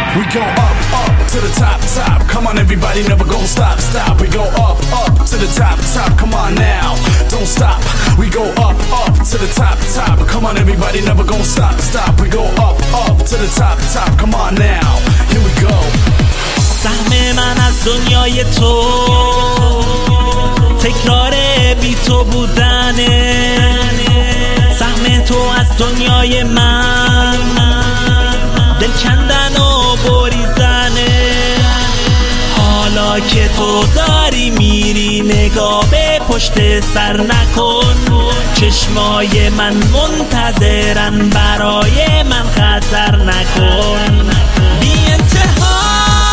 We go up, up to the top, top. Come on everybody, never gon' stop, stop. We go up, up to the top, top. Come on now, don't stop. We go up, up to the top, top. Come on everybody, never gon' stop, stop. We go up, up to the top, top. Come on now, here we go. سهم من از دنیای تو تکرار بی تو بودنه، سهم تو از دنیای من دل کندن و بریدنه. حالا که تو داری میری نگاه به پشت سر نکن، چشمای من منتظرن برای من خطر نکن. بی انتها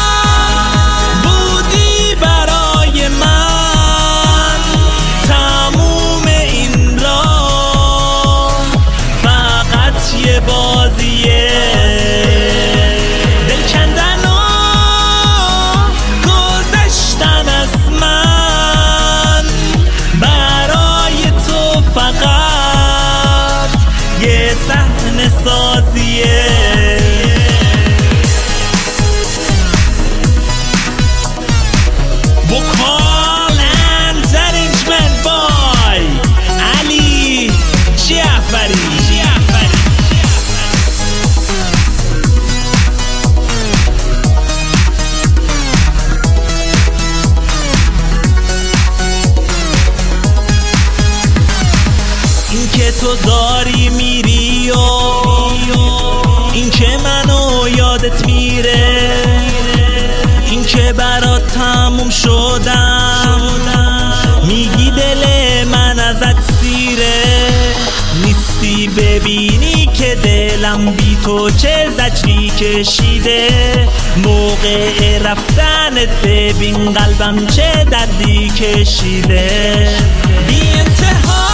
بودی برای من، تموم این راه فقط یه بازیه، دل کندن و گذشتن از من، برای تو فقط یه صحنه سازیه. وکال اند ارنجمنت بای علی جعفری. این که تو داری میری و این که منو یادت میره، این که برات تموم شدم، میگی دل من ازت سیره، نیستی ببینی که دلم بی تو چه زجری کشیده، موقع رفتنت ببین قلبم چه دردی کشیده. بی انتها